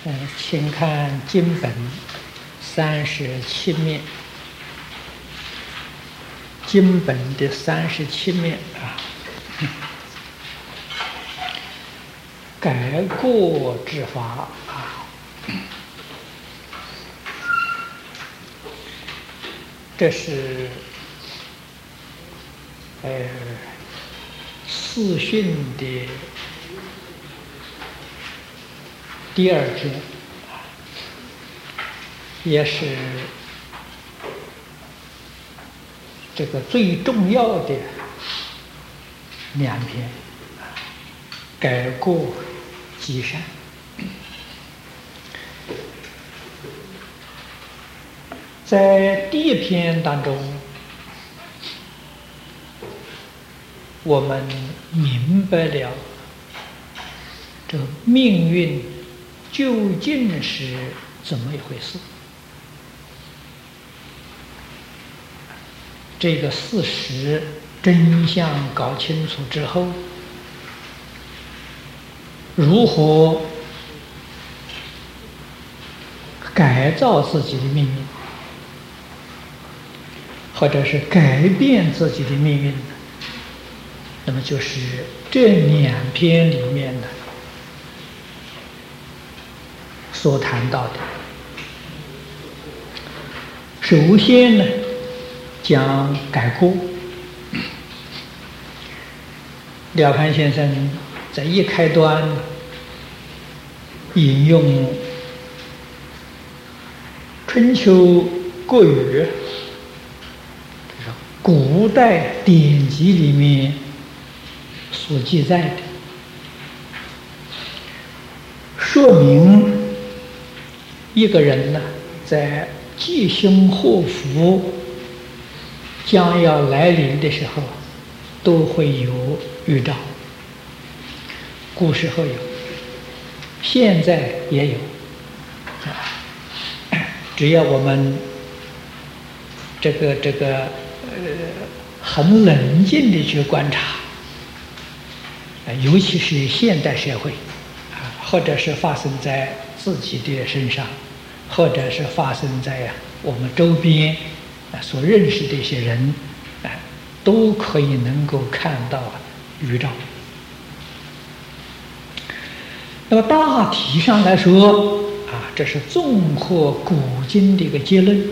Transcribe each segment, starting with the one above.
请看经本37面，经本的37面啊，改过之法啊，这是四训的第二篇，也是这个最重要的两篇，改过积善。在第一篇当中，我们明白了这命运究竟是怎么一回事。这个事实真相搞清楚之后，如何改造自己的命运，或者是改变自己的命运，那么就是这两篇里面的所谈到的。首先呢，讲改过。廖凡先生在一开端引用春秋国语古代典籍里面所记载的，说明一个人呢，在吉凶祸福将要来临的时候，都会有预兆。古时候有，现在也有。只要我们很冷静地去观察，尤其是现代社会或者是发生在自己的身上，或者是发生在我们周边所认识的一些人，都可以能够看到预兆。那么大体上来说这是综合古今的一个结论，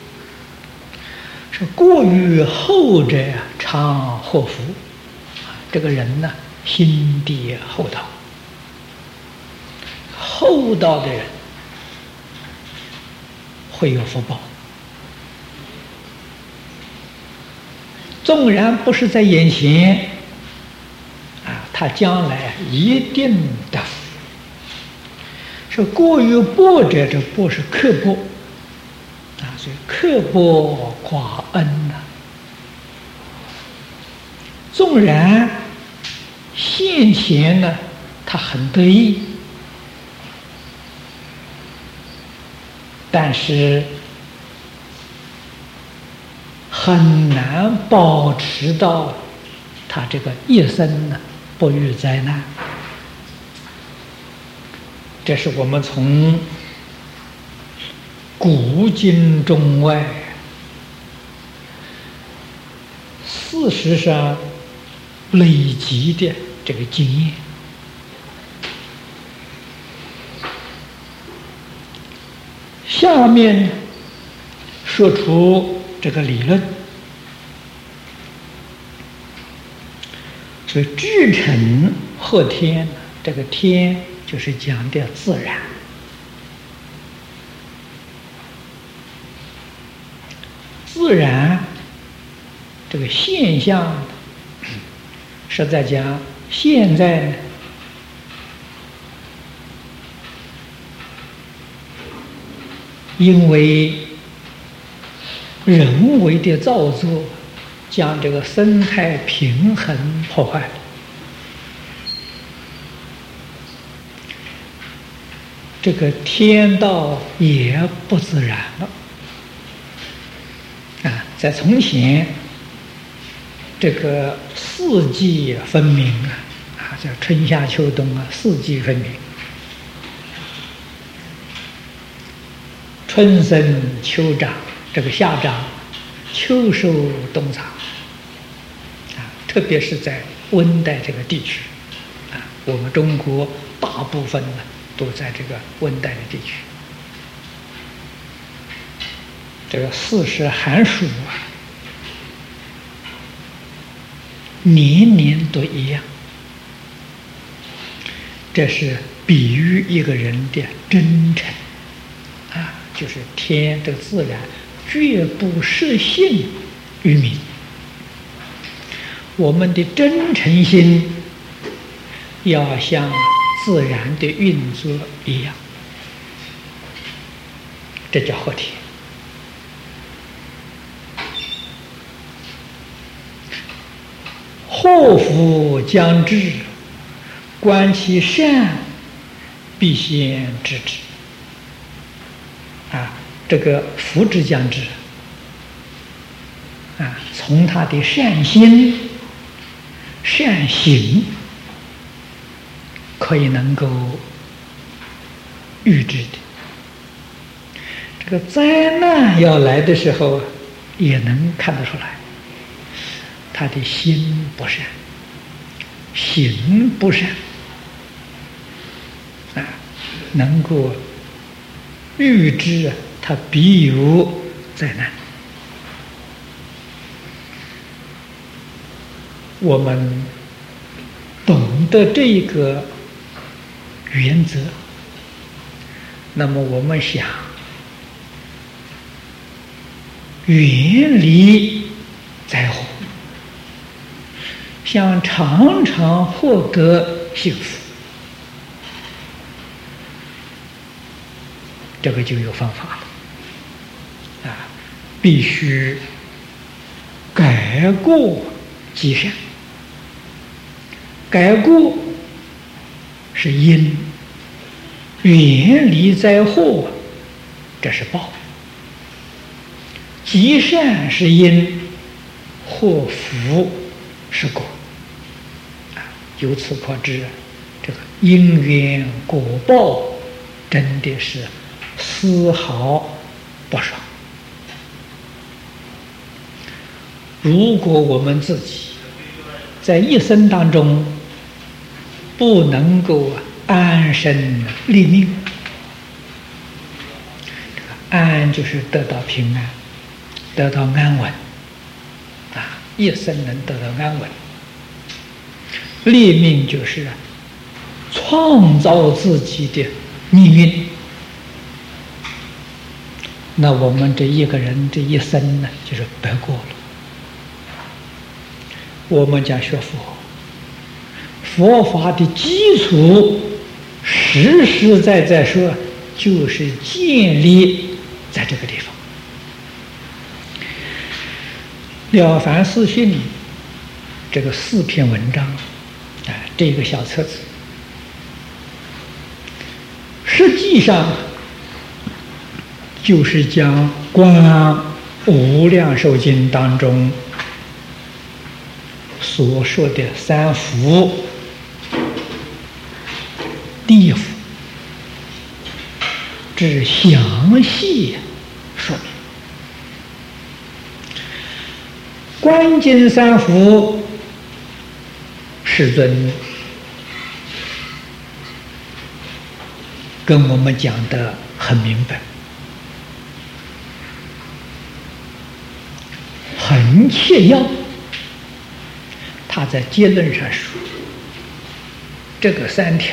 是过于后者常祸福。这个人呢，心地厚道，厚道的人会有福报，纵然不是在眼前他将来一定得福。是过于薄者，这薄是刻薄所以刻薄寡恩纵然现前呢，他很得意，但是很难保持到他这个一生呢不遇灾难。这是我们从古今中外事实上累积的这个经验。下面说出这个理论，所以至诚贺天，这个天就是讲的自然。自然这个现象，实在讲，现在呢，因为人为的造作，将这个生态平衡破坏了。这个天道也不自然了在从前，这个四季分明叫春夏秋冬四季分明。 春生秋长，这个夏长，秋收冬藏，特别是在温带这个地区，我们中国大部分呢都在这个温带的地区。这个四时寒暑年年都一样，这是比喻一个人的真诚就是天这个自然绝不失信于民。我们的真诚心要像自然的运作一样，这叫和天。祸福将至，观其善，必先知之。这个福之将至从他的善心、善行可以能够预知的。这个灾难要来的时候，也能看得出来，他的心不善，行不善能够预知他必有灾难。我们懂得这个原则，那么我们想远离灾祸，想常常获得幸福，这个就有方法了必须改过积善。改过是因，远离灾祸这是报；积善是因，祸福是果。由此可知，这个因缘果报真的是丝毫不爽。如果我们自己在一生当中不能够安身立命，安就是得到平安，得到安稳一生能得到安稳。立命就是创造自己的命运。那我们这一个人这一生呢，就是白过了。我们讲学佛，佛法的基础实实在在说，就是建立在这个地方。了凡四训这个4篇文章这个小册子，实际上就是将《观无量寿经》当中所说的3福、地府之详细说明。观经3福，世尊跟我们讲得很明白，很切要。他在结论上说，这个3条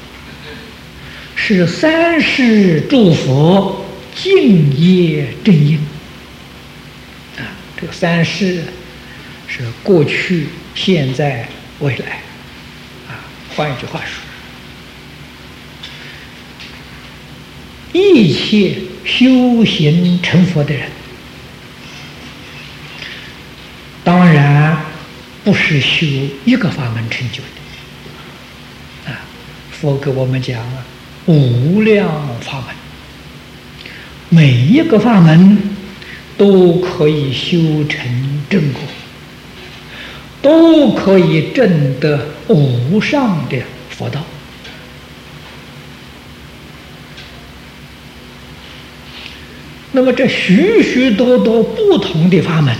是3世诸佛敬业正因这个3世是过去、现在、未来换一句话说，一切修行成佛的人，当然不是修一个法门成就的佛给我们讲无量法门，每一个法门都可以修成正果，都可以证得无上的佛道。 那么这许许多多不同的法门，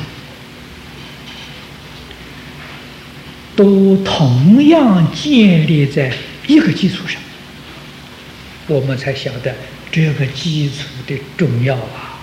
都同样建立在一个基础上，我们才晓得这个基础的重要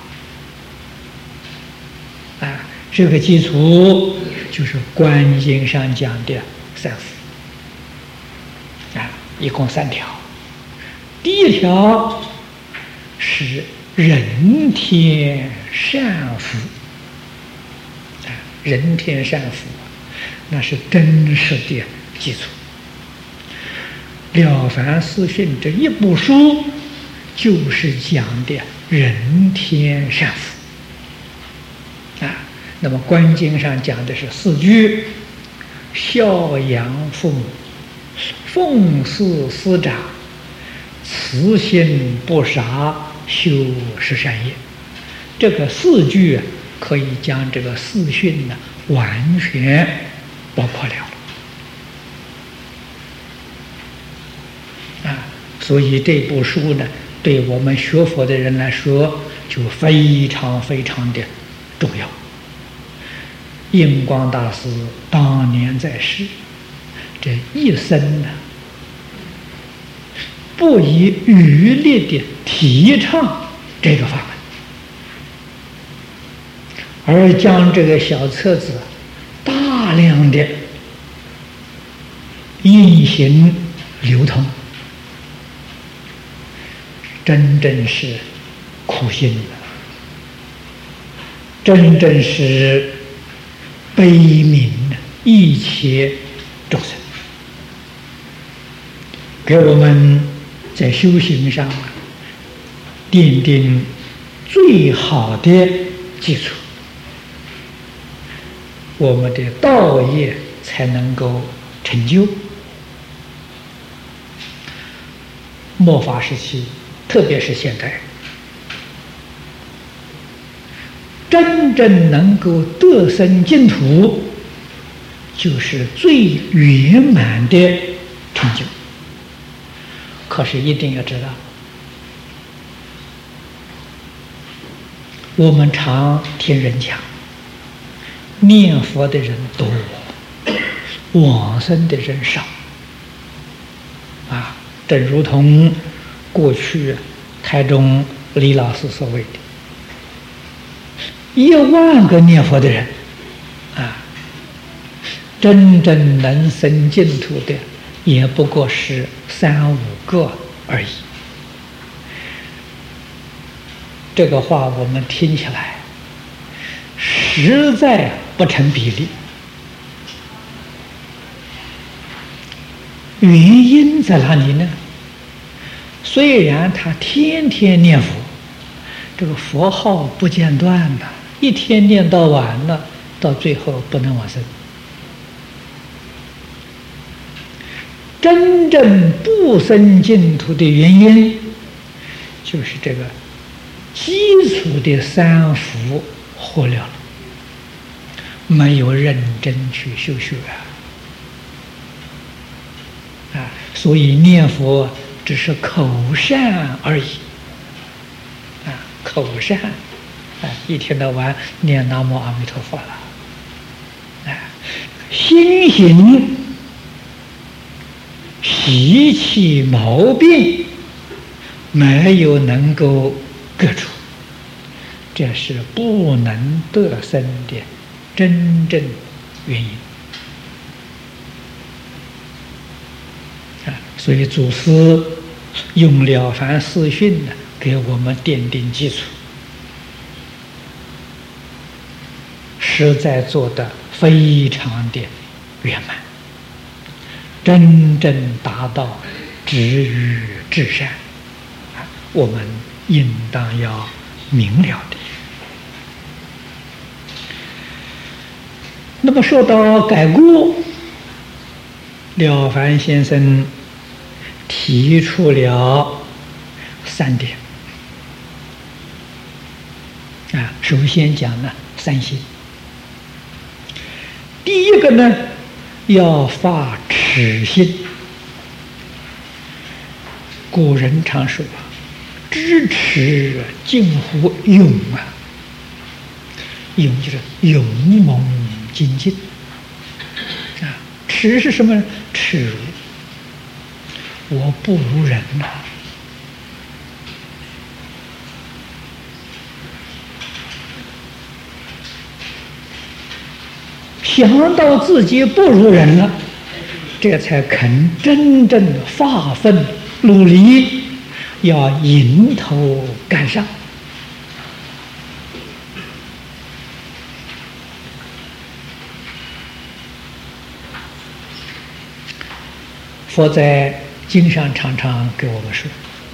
啊！这个基础就是《观经》上讲的三福啊，一共3条。第一条是人天善福啊，人天善福，那是真实的基础。《了凡四训》这一部书就是讲的人天善福啊。那么《观经》上讲的是4句：孝养父母，奉事师长，慈心不杀，修十善业。这个4句可以将这个四训呢完全包括了啊。所以这部书呢，对我们学佛的人来说就非常非常的重要。印光大师当年在世，这一生呢，不遗余力的提倡这个法门，而将这个小册子大量的印行流通，真正是苦心的，真正是悲悯一切众生，给我们在修行上奠定最好的基础，我们的道业才能够成就。末法时期，特别是现代，真正能够得生净土，就是最圆满的成就。可是一定要知道，我们常听人讲，念佛的人多，往生的人少啊。正如同过去台中李老师所谓的，1万个念佛的人啊，真正能生净土的也不过是3、5个而已。这个话我们听起来实在不成比例。原因在哪里呢？虽然他天天念佛，这个佛号不间断的，一天念到晚了，到最后不能往生。真正不生净土的原因，就是这个基础的3福忽略了，没有认真去修学啊，所以念佛只是口善而已啊，口善啊，一天到晚念南无阿弥陀佛了啊，心行习气毛病没有能够革除，这是不能得生的真正原因啊。所以祖师用《了凡四训》呢，给我们奠定基础，实在做得非常的圆满，真正达到止于至善啊，我们应当要明了的。那么说到改过，了凡先生提出了3点啊，首先讲呢3心。第一个呢，要发耻心。古人常说， 支持近乎勇啊，勇就是勇猛精进啊，耻是什么呢？耻辱，我不如人呐、想到自己不如人了，这才肯真正发奋努力，要迎头赶上。佛在经上常常给我们说，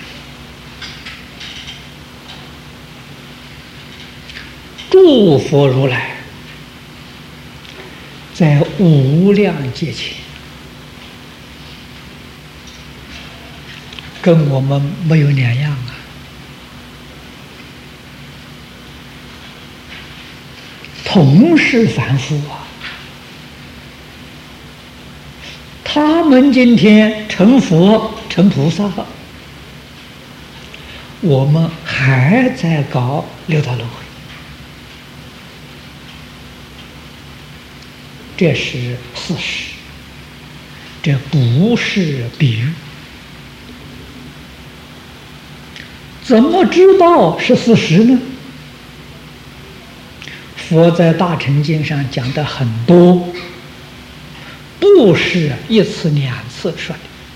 诸佛如来在无量劫前跟我们没有两样啊，同是凡夫啊。他们今天成佛成菩萨，我们还在搞六道轮回，这是事实，这不是比喻。怎么知道是事实呢？佛在大乘经上讲的很多，不是一次两次说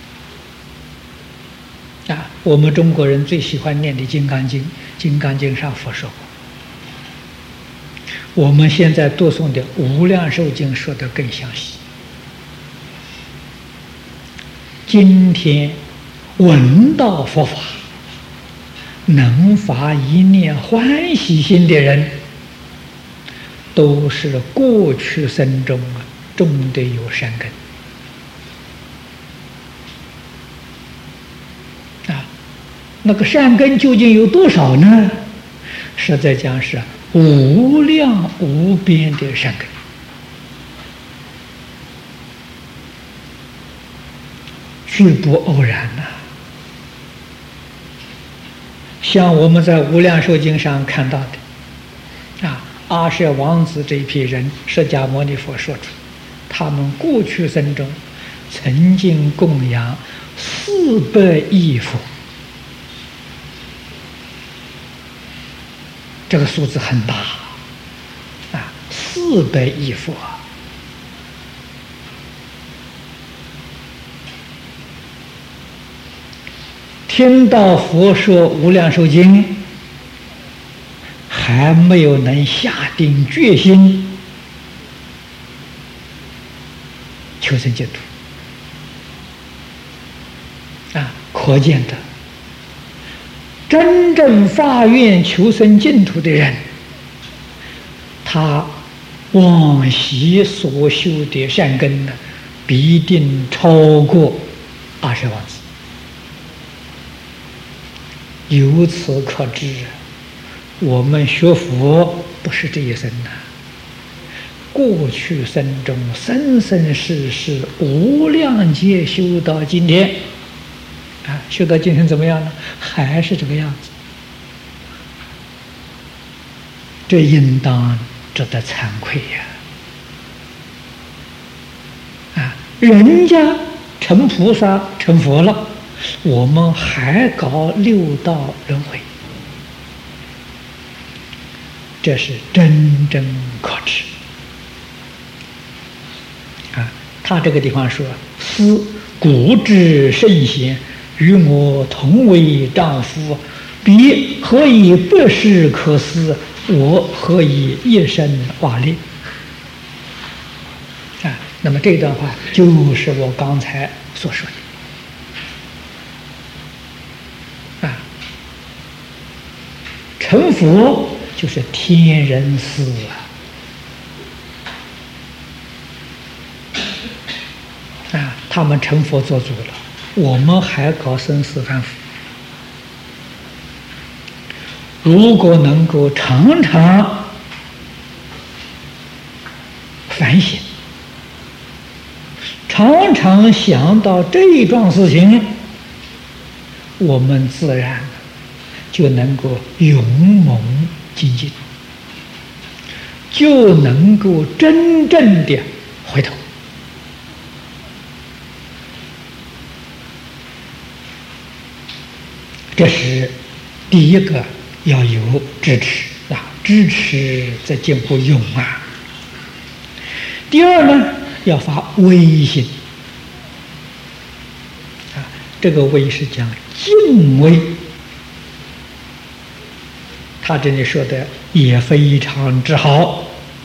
的啊。我们中国人最喜欢念的《金刚经》，《金刚经》上佛说过。我们现在读诵的《无量寿经》说的更详细。今天闻到佛法，能发一念欢喜心的人，都是过去生中种的有善根啊。那个善根究竟有多少呢？实在讲是无量无边的善根，绝不偶然呐、像我们在《无量寿经》上看到的啊，阿舍王子这一批人，释迦牟尼佛说出，他们过去生中曾经供养400亿佛，这个数字很大啊，400亿佛。听到佛说《无量寿经》，还没有能下定决心求生净土啊，可见的真正发愿求生净土的人，他往昔所修的善根呢，必定超过阿舍王子。由此可知，我们学佛不是这一生呐，过去生中生生世世无量劫修到今天啊，修到今天怎么样呢？还是这个样子，这应当值得惭愧呀！啊，人家成菩萨成佛了，我们还搞六道轮回，这是真正可耻啊！他这个地方说：“思古之圣贤，与我同为丈夫，彼何以百世可思？我何以一生瓦裂？”啊，那么这段话就是我刚才所说的。成佛就是天人师啊！他们成佛做主了，我们还搞生死反复。如果能够常常反省，常常想到这一桩事情，我们自然就能够勇猛精进，就能够真正的回头。这是第一个要有支持啊，支持则进步勇啊。第二呢，要发威心啊，这个威是讲敬畏。他这里说的也非常之好，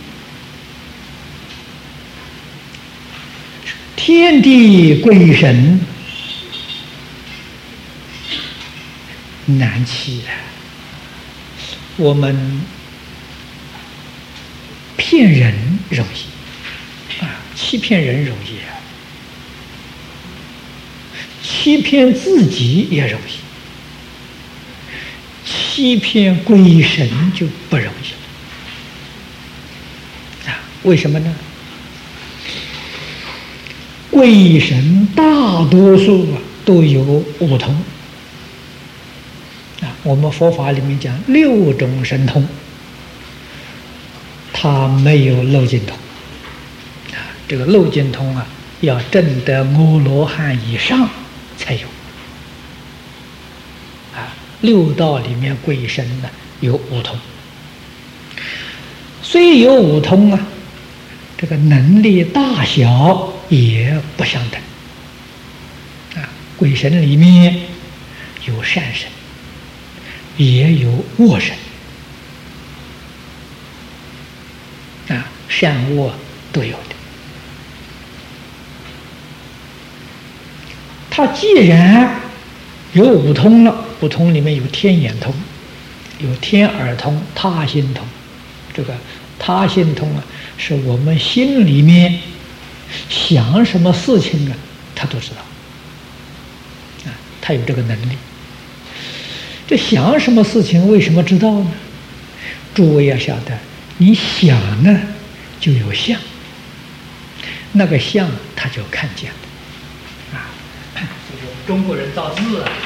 天地鬼神难欺啊！我们骗人容易啊，欺骗人容易啊，欺骗自己也容易。欺骗鬼神就不容易了啊！为什么呢？鬼神大多数都有五通啊。我们佛法里面讲6种神通，它没有漏尽通啊。这个漏尽通啊，要证得阿罗汉以上才有。6道里面鬼神呢有五通，虽有五通啊，这个能力大小也不相等啊。鬼神里面有善神，也有恶神啊，善恶都有的。他既然有五通了，五通里面有天眼通，有天耳通、他心通。这个他心通啊，是我们心里面想什么事情啊，他都知道啊，他有这个能力。这想什么事情为什么知道呢？诸位要晓得，你想呢就有相，那个相他就看见了啊。中国人造字啊，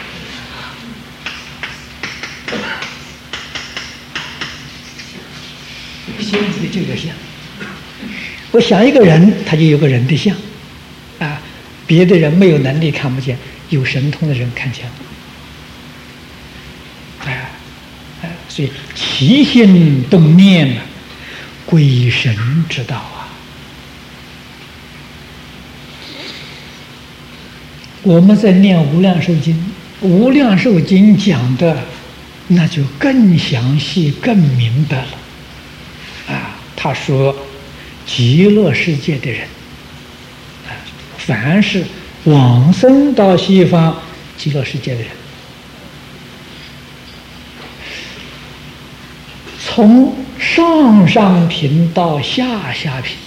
心里就有相。我想一个人，他就有个人的相啊。别的人没有能力看不见，有神通的人看见了。所以起心动念啊，鬼神知道啊。我们在念无量寿经，无量寿经讲的那就更详细更明白了啊。他说极乐世界的人啊，凡是往生到西方极乐世界的人，从上上品到下下品，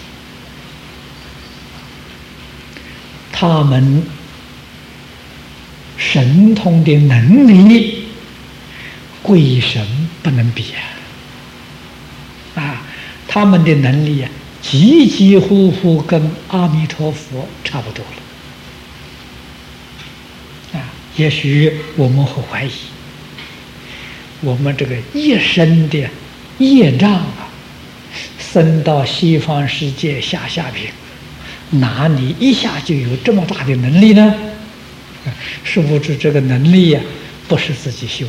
他们神通的能力，鬼神不能比啊！他们的能力啊，几几乎乎跟阿弥陀佛差不多了啊！也许我们会怀疑，我们这个一生的业障啊，生到西方世界下品，哪里一下就有这么大的能力呢？殊不知这个能力呀，不是自己修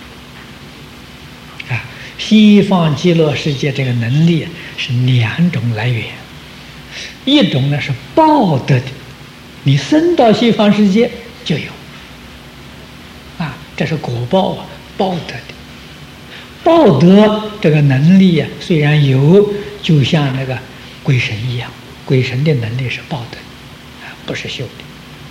的啊。西方极乐世界这个能力是2种来源，一种呢是报得的，你生到西方世界就有啊，这是果报啊，报得的。报得这个能力呀，虽然有，就像那个鬼神一样，鬼神的能力是报得的啊，不是修的。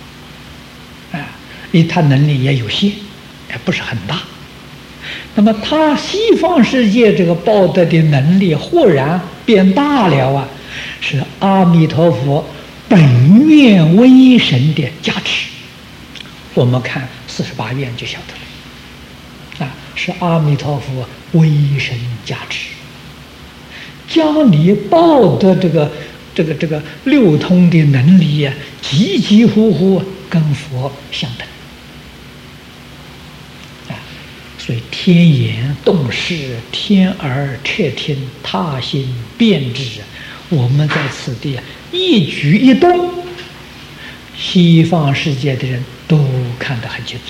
因为他能力也有限，也不是很大。那么他西方世界这个报得的能力忽然变大了啊，是阿弥陀佛本愿威神的加持。我们看48愿就晓得了啊，是阿弥陀佛威神加持，将你报得这个6通的能力呀，几几乎乎跟佛相等。所所以天眼动视，天耳彻听，他心辨知。我们在此地一举一动，西方世界的人都看得很清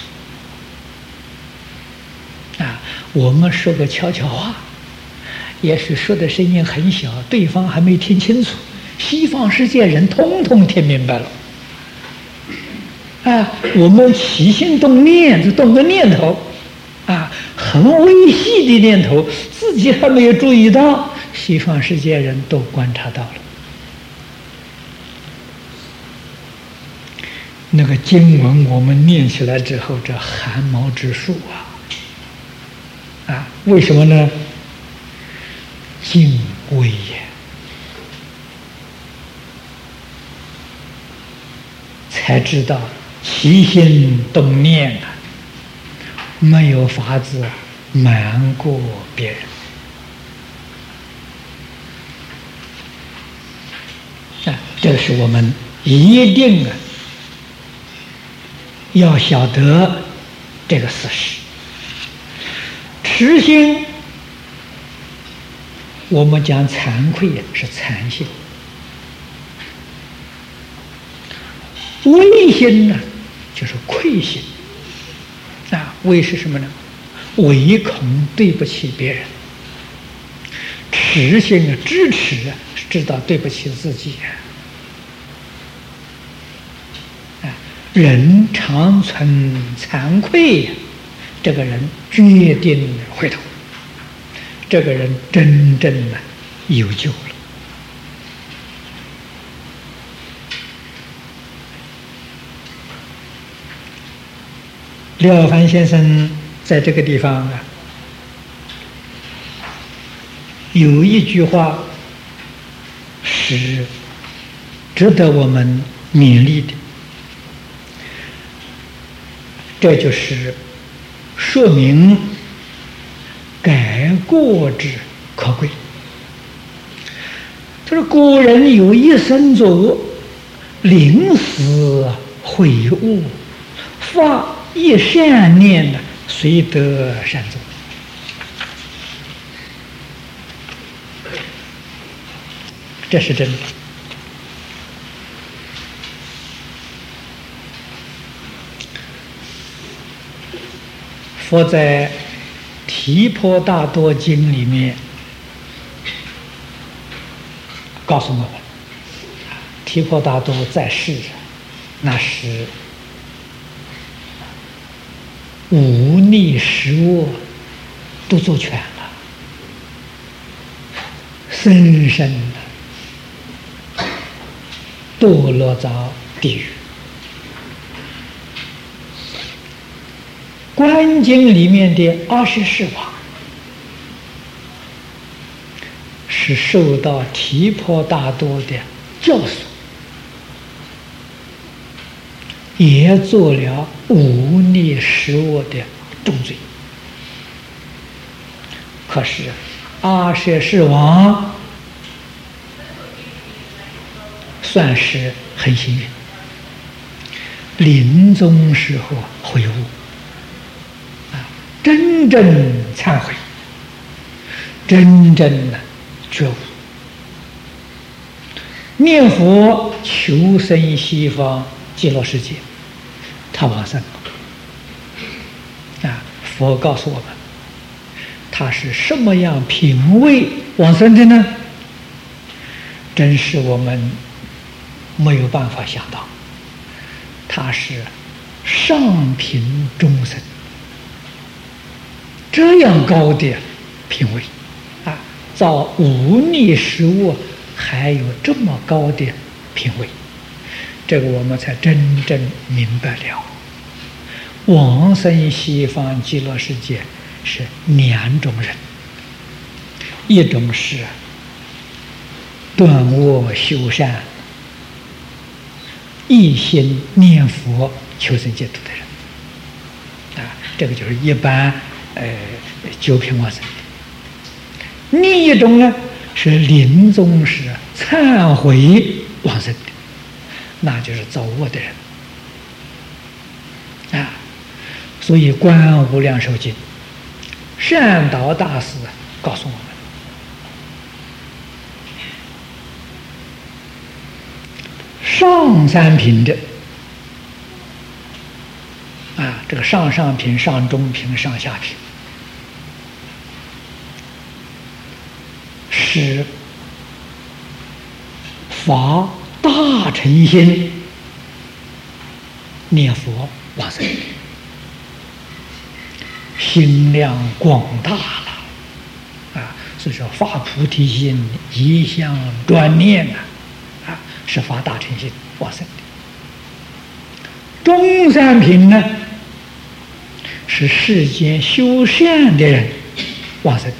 楚。我们说个悄悄话，也许说的声音很小，对方还没听清楚，西方世界人通通听明白了。我们起心动念，就动个念头，很微细的念头，自己还没有注意到，西方世界人都观察到了。那个经文我们念起来之后，这汗毛直竖为什么呢？敬畏也，才知道起心动念没有法子瞒过别人。这是我们一定要晓得这个事实。持心，我们讲惭愧是惭心；畏心呢，就是愧心。畏是什么呢？唯恐对不起别人。持心支持是知道对不起自己。人常存惭愧，这个人决定回头，这个人真正有救了。廖凡先生在这个地方有一句话是值得我们勉励的，这就是说明改过之可贵。就是古人有一生作恶，临死悔悟，发一善念，遂得善终。这是真的。佛在《提婆达多经》里面告诉我们，提婆达多在世那是忤逆十恶都做全了，深深的堕落到地狱。观经里面的24王是受到提婆达多的教唆，也做了忤逆十恶的重罪。可是阿舍世王算是很幸运，临终时候悔悟，真正忏悔，真正的觉悟，念佛求生西方极乐世界，他往生了。佛告诉我们，他是什么样品位往生的呢？真是我们没有办法想到，他是上品中生，这样高的品位造忤逆十恶还有这么高的品位，这个我们才真正明白了。往生西方极乐世界是两种人，一种是断恶修善，一心念佛求生净土的人，这个就是一般九品往生的。另一种呢是临终时忏悔往生的，那就是造恶的人所以《观无量寿经》 善导大师告诉我们，上三品的这个上品、上中品、上下品，是发大乘心念佛往生，心量广大了所以说发菩提心，一向专念是发大乘心往生的。中三品呢，是世间修善的人往生的。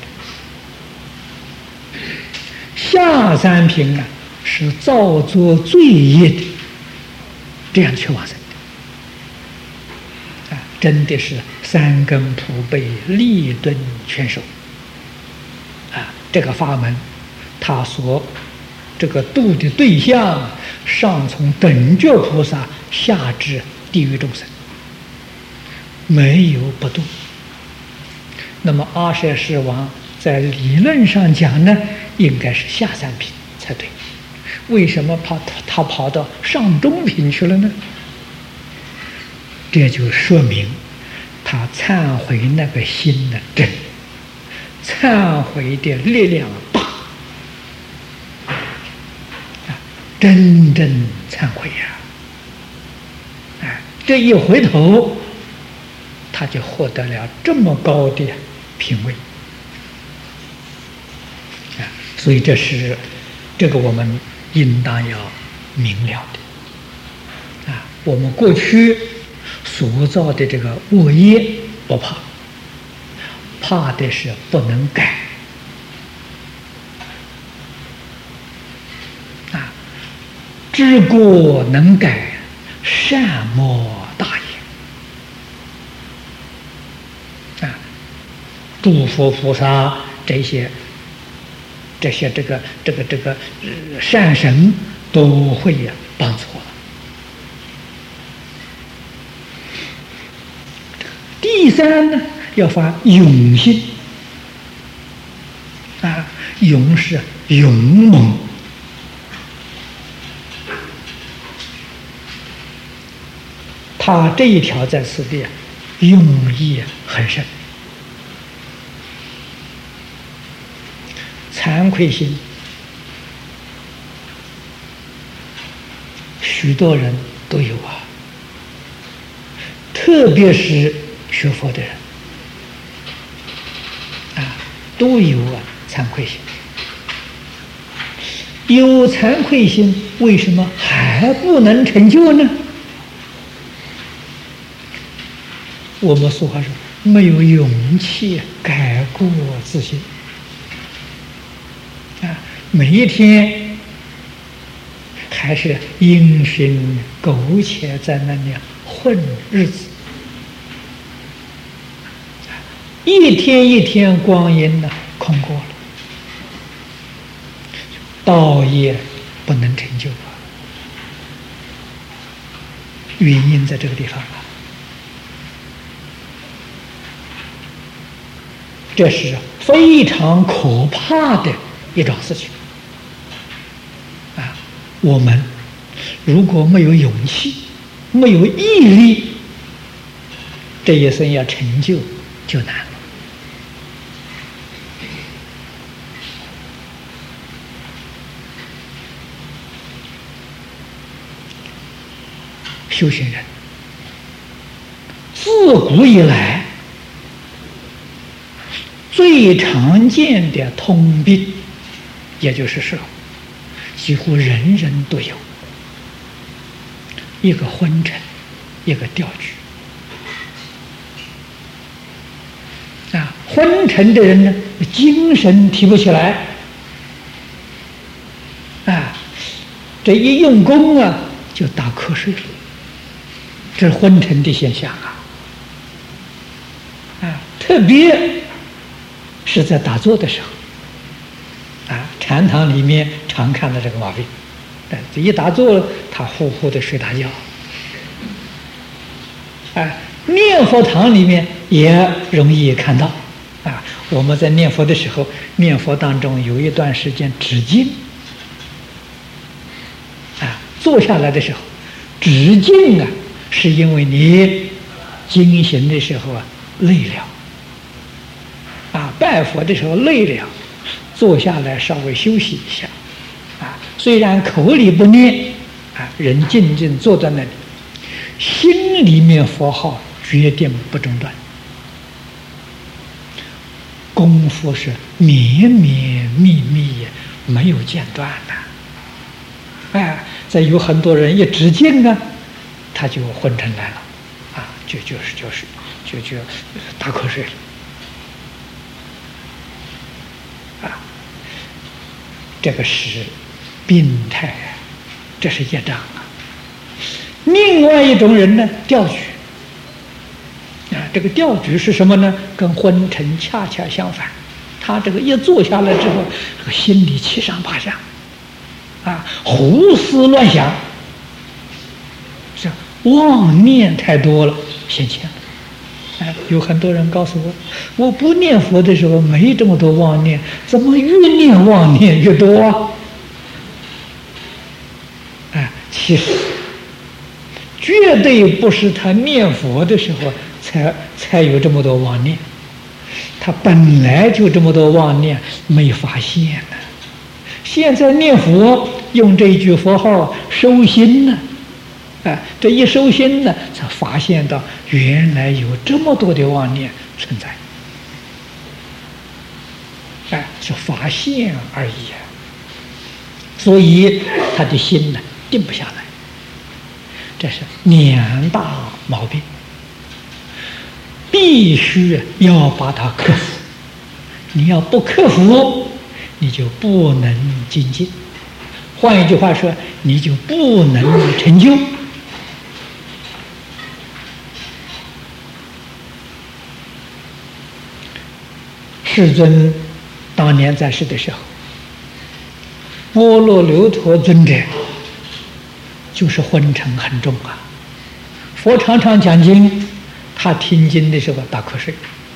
下三品呢，是造作罪业的，这样去往生的真的是三根普被，利钝全收这个法门，他所这个度的对象，上从等觉菩萨，下至地狱众生，没有不度。那么阿舍世王在理论上讲呢，应该是下三品才对，为什么他跑到上中品去了呢？这就说明他忏悔那个心的真，忏悔的力量大真正忏悔这一回头，他就获得了这么高的品位所以这个我们应当要明了的我们过去所造的这个恶业不怕，怕的是不能改知过能改，善莫大也诸佛菩萨这些善神都会帮助我。第三呢，要发勇心勇是勇猛，他这一条在此地用意很深。惭愧心，许多人都有特别是学佛的人都有惭愧心。有惭愧心，为什么还不能成就呢？我们俗话说，没有勇气改过自新每一天还是阴森苟且在那里混日子一天一天光阴空过了，道业不能成就原因在这个地方这是非常可怕的一桩事情我们如果没有勇气，没有毅力，这一生要成就就难了。修行人自古以来最常见的通病，也就是说几乎人人都有一个昏沉，一个掉举昏沉的人呢，精神提不起来这一用功就打瞌睡了，这是昏沉的现象特别是在打坐的时候禅堂里面常看到这个毛病，这一打坐他呼呼的睡大觉念佛堂里面也容易看到我们在念佛的时候，念佛当中有一段时间止静，坐下来的时候止静是因为你经行的时候累了，拜佛的时候累了，坐下来稍微休息一下，虽然口里不念，人静静坐在那里，心里面佛号决定不中断，功夫是绵绵密密，没有间断的。再有很多人一止静他就昏沉来了，就打瞌睡了，这个是病态，这是业障另外一种人呢，调举这个调举是什么呢？跟昏沉恰恰相反，他这个一坐下来之后，这个心里七上八下，胡思乱想，是妄念太多了，现前了。有很多人告诉我，我不念佛的时候没这么多妄念，怎么越念妄念越多其实绝对不是他念佛的时候才有这么多妄念，他本来就这么多妄念没发现呢。现在念佛用这一句佛号收心呢，这一收心呢，才发现到原来有这么多的妄念存在，是发现而已所以他的心呢定不下来，这是两大毛病，必须要把它克服。你要不克服，你就不能精进，换一句话说，你就不能成就。世尊当年在世的时候，阿耨留陀尊者就是昏沉很重佛常常讲经，他听经的时候打瞌睡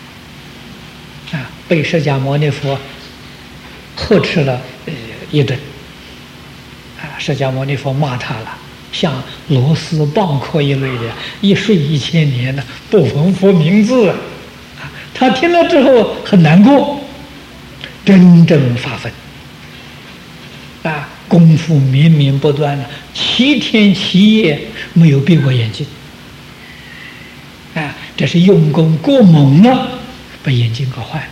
被释迦牟尼佛呵斥了一顿释迦牟尼佛骂他了，像螺丝蚌壳一类的，一睡1000年了，不闻佛名字他听了之后很难过，真正发奋功夫绵绵不断了，7天7夜没有闭过眼睛这是用功过猛了，把眼睛搞坏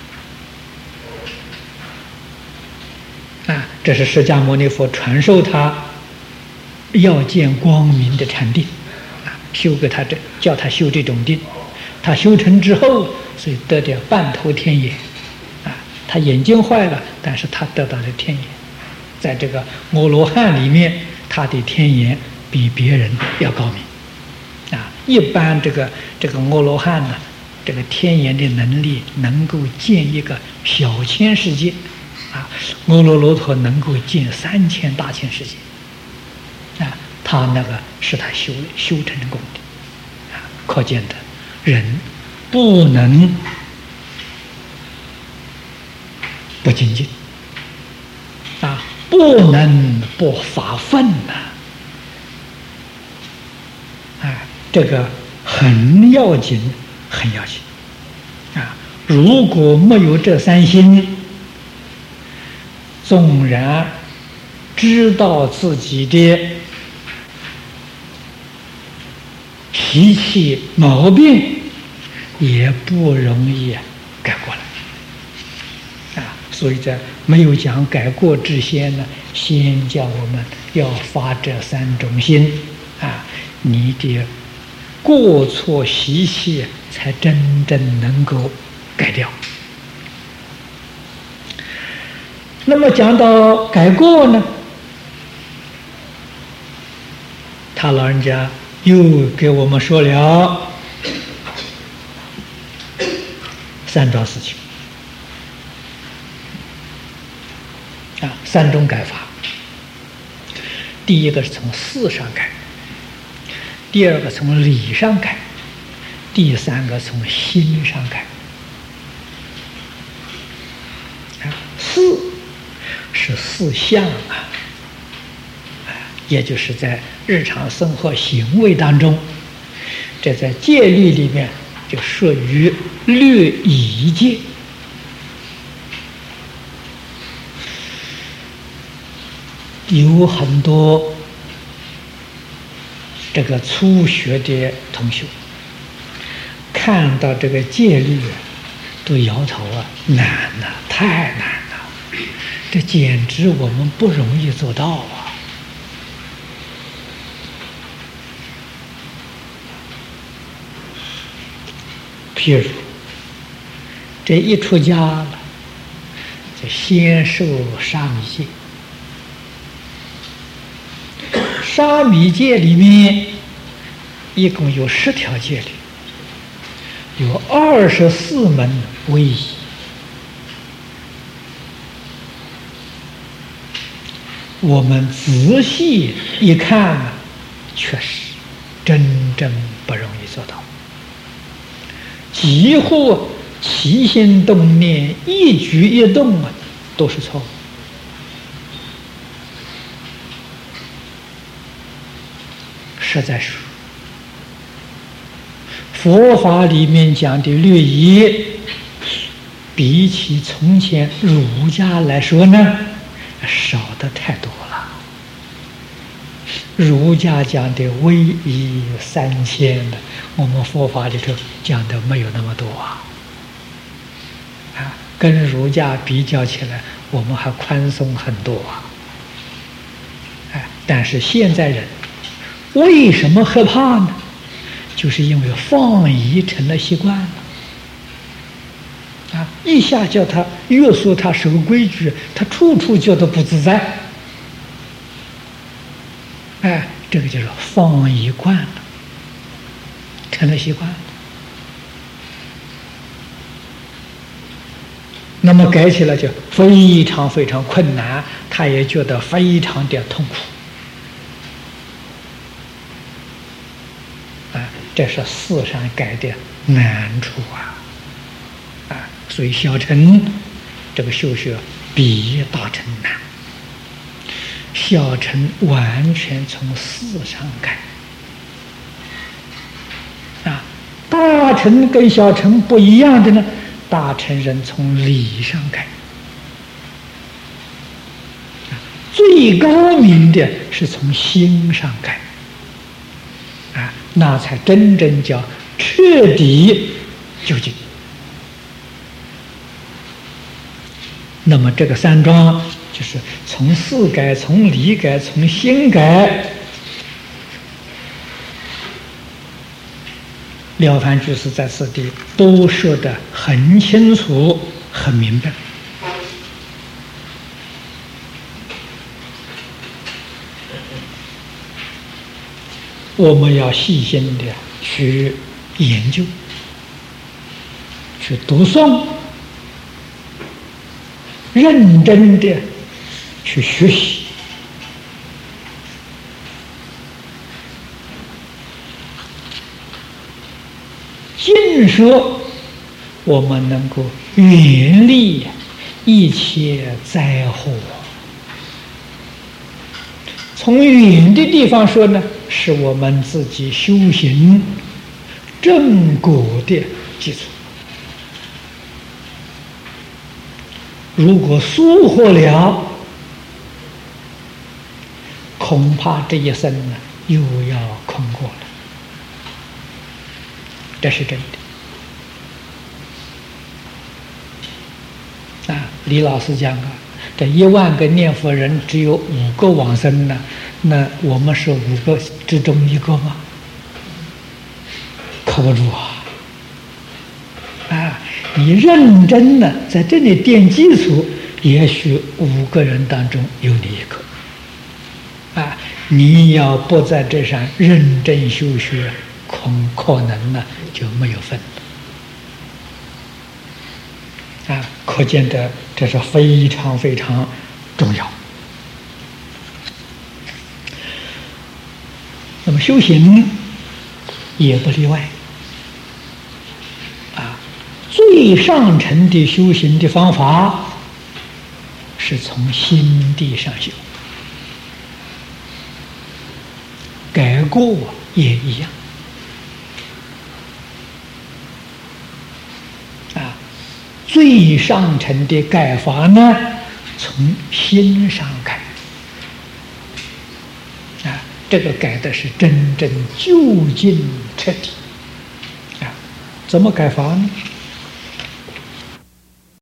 了这是释迦牟尼佛传授他要见光明的禅定修给他叫他修这种定，他修成之后，所以得点半头天眼他眼睛坏了，但是他得到了天眼，在这个阿罗汉里面，他的天眼比别人要高明一般这个阿罗汉呢，这个天眼的能力能够见一个小千世界阿耨罗陀能够见3000大千世界他那个是他修成功的可见的人不能不精进不能不发奋这个很要紧，很要紧如果没有这3心，纵然知道自己的脾气毛病，也不容易改过来所以在没有讲改过之先呢，先叫我们要发这3种心你的过错习气才真正能够改掉。那么讲到改过呢，他老人家又给我们说了3桩事情3种改法。第一个是从事上改，第二个从理上改，第3个从心上改四相啊，也就是在日常生活行为当中，这在戒律里面就属于律仪戒。有很多这个初学的同学看到这个戒律都摇头啊，难啊，太难了，这简直我们不容易做到啊。譬如这一出家了，就先受沙弥戒。沙弥戒里面一共有10条戒律，有24门威仪。我们仔细一看呢，确实真正不容易做到，几乎起心动念、一举一动啊，都是错误。实在是佛法里面讲的律仪，比起从前儒家来说呢，少得太多了。儒家讲的威仪3000的，我们佛法里头讲的没有那么多啊。跟儒家比较起来，我们还宽松很多啊。但是现在人为什么害怕呢？就是因为放逸成了习惯了。一下叫他约束他守规矩，他处处觉得不自在。这个就是放逸惯了，成了习惯了。那么改起来就非常非常困难，他也觉得非常的痛苦。这是世上改的难处啊！所以小乘这个修学比大乘难。小乘完全从事上改大乘跟小乘不一样的呢，大乘人从理上改，最高明的是从心上改。那才真正叫彻底究竟。那么这个3桩就是从事改、从理改、从心改。了凡居士在此地都说得很清楚、很明白。我们要细心的去研究，去读诵，认真的去学习，尽说我们能够远离一切灾祸。从远的地方说呢，是我们自己修行正果的基础。如果疏忽了，恐怕这一生呢又要空过了。这是真的。李老师讲这1万个念佛人只有5个往生呢，那我们是5个之中1个吗？靠不住你认真的在这里垫基础，也许5个人当中有你1个。你要不在这上认真修学，可能呢就没有份了。可见的这是非常非常重要。那么修行也不例外。最上乘的修行的方法是从心地上修，改过也一样。最上乘的改法呢，从心上改。这个改的是真正究竟彻底。怎么改法呢？